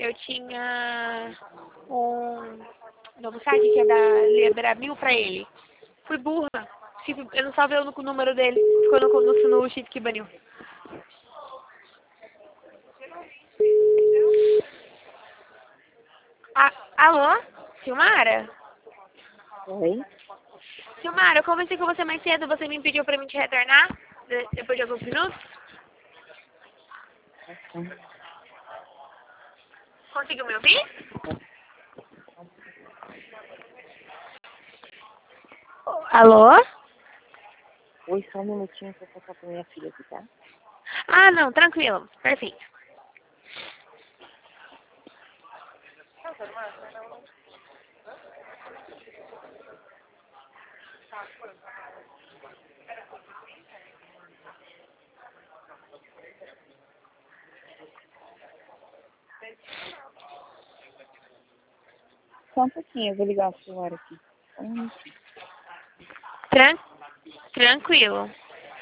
eu tinha um novo site que é da Libra 1000 pra ele. Fui burra. Eu não salvei o número dele. Ficou no cheat que baniu. Alô? Silmara? Oi? Silmara, eu conversei com você mais cedo. Você me pediu pra mim te retornar? Depois de alguns minutos? Conseguiu me ouvir? Alô? Oi, só um minutinho que eu vou passar pra minha filha aqui, tá? Ah, não, tranquilo. Perfeito. Só um pouquinho, eu vou ligar o celular aqui. Só um minutinho. Tranquilo.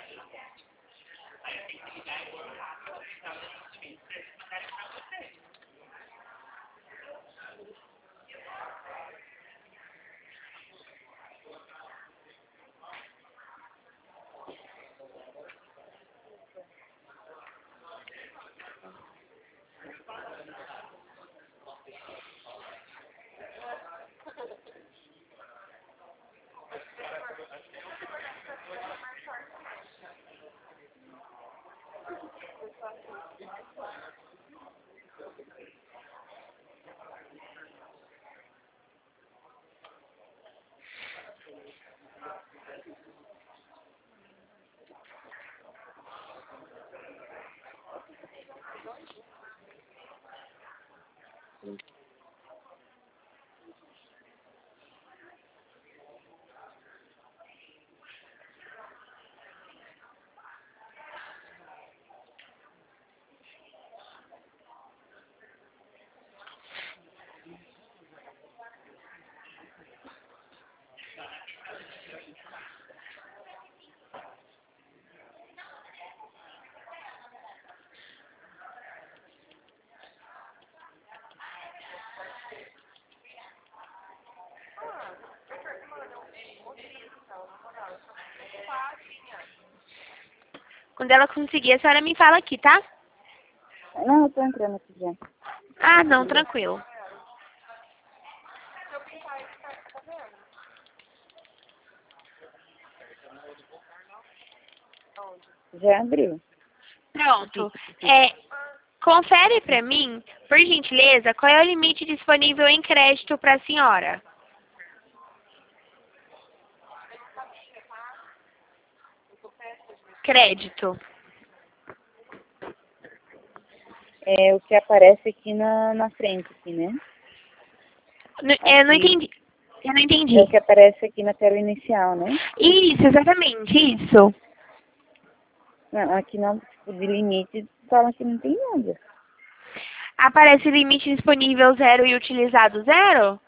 Quando ela conseguir, a senhora me fala aqui, tá? Não, eu tô entrando aqui já. Ah, não, tranquilo. Já abriu. Pronto. Confere pra mim, por gentileza, qual é o limite disponível em crédito pra senhora? Crédito. É o que aparece aqui na frente, aqui, né? Eu não Aqui. entendi. Eu não entendi. É o que aparece aqui na tela inicial, né? Isso, exatamente, isso. Não, aqui não, tipo, de limite, fala que não tem nada. Aparece limite disponível 0 e utilizado 0?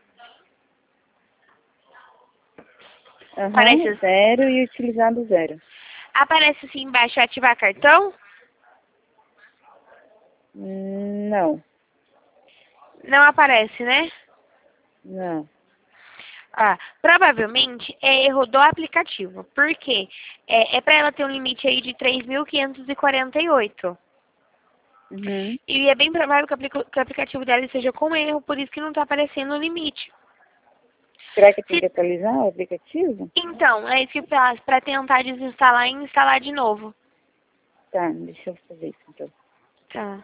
Aham, Aparece, 0 e utilizado 0. aparece assim embaixo ativar cartão? Não, Não aparece, né? não. Ah, provavelmente é erro do aplicativo. Por quê? É para ela ter um limite aí de 3.548. Uhum. E é bem provável que que o aplicativo dela esteja com erro, por isso que não está aparecendo o limite. Será que tem que atualizar o aplicativo? Então, é isso que eu faço, para tentar desinstalar e instalar de novo. Tá, deixa eu fazer isso então. Tá.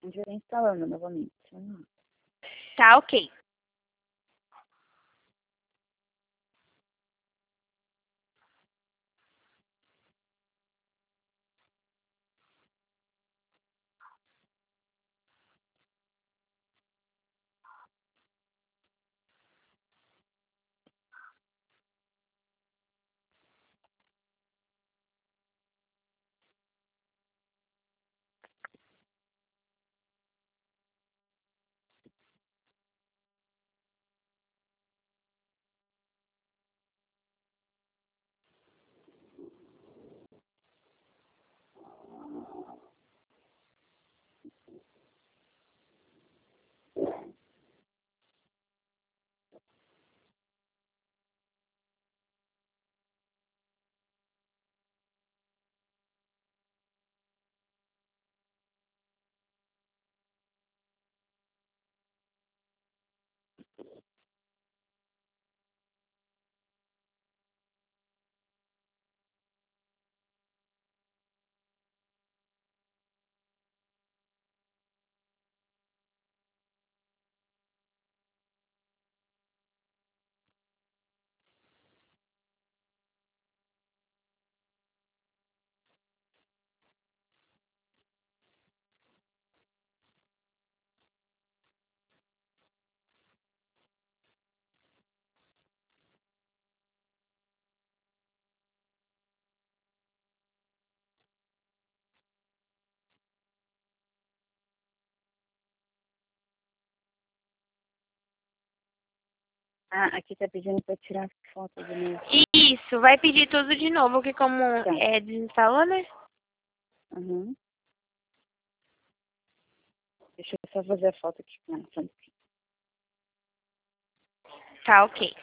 A gente vai estar instalando novamente. Vamos lá. Tá, ok. Ah, aqui tá pedindo pra tirar foto de novo. Isso, vai pedir tudo de novo, que como Tá. desinstalou, né? Uhum. Deixa eu só fazer a foto aqui. Ah, só um pouquinho. Tá, ok.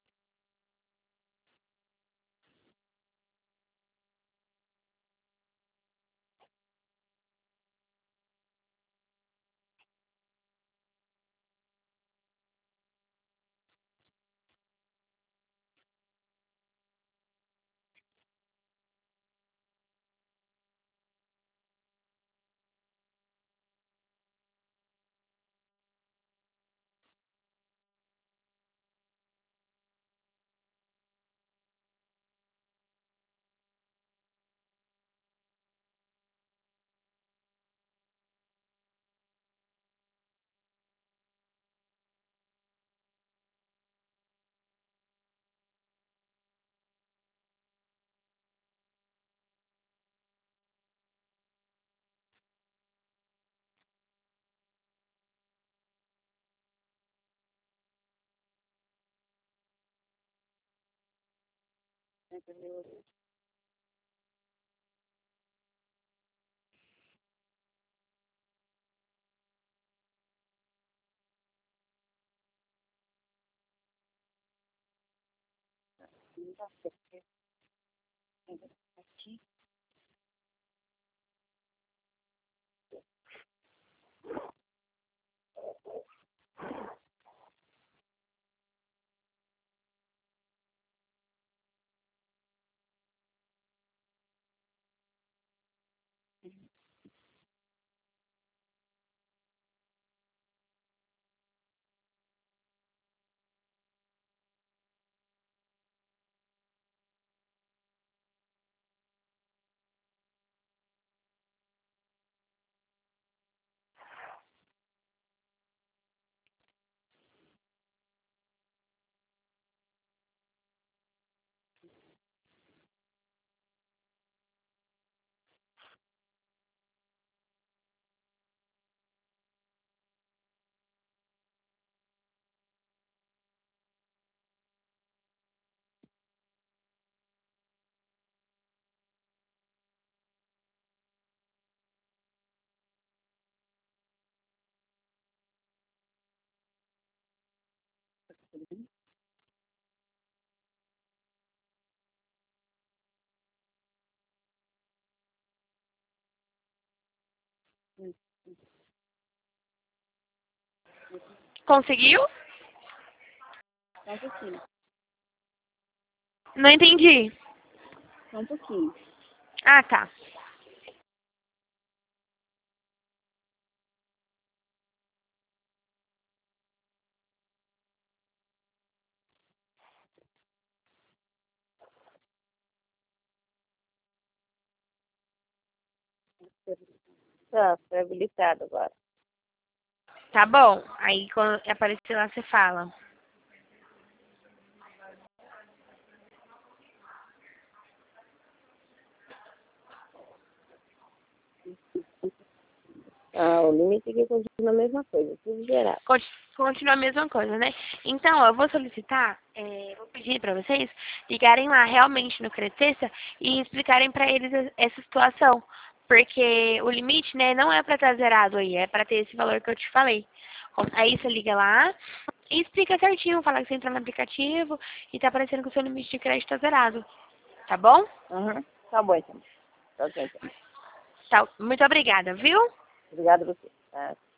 Não tá certo. Aqui. Conseguiu? Só um pouquinho. Não entendi. Só um pouquinho. Ah, tá. Tá, foi habilitado agora. Tá bom. Aí quando aparecer lá, você fala. Ah, o limite aqui continua a mesma coisa, tudo zerado. Continua a mesma coisa, né? Então, ó, eu vou solicitar, vou pedir pra vocês ligarem lá realmente no Crescessa e explicarem pra eles essa situação. Porque o limite, né, não é pra estar zerado aí, é pra ter esse valor que eu te falei. Aí você liga lá e explica certinho, fala que você entrou no aplicativo e tá aparecendo que o seu limite de crédito tá zerado. Tá bom? Uhum. Tá bom, então. Tá ok, então. Tá, muito obrigada, viu? Obrigada a você. Tá.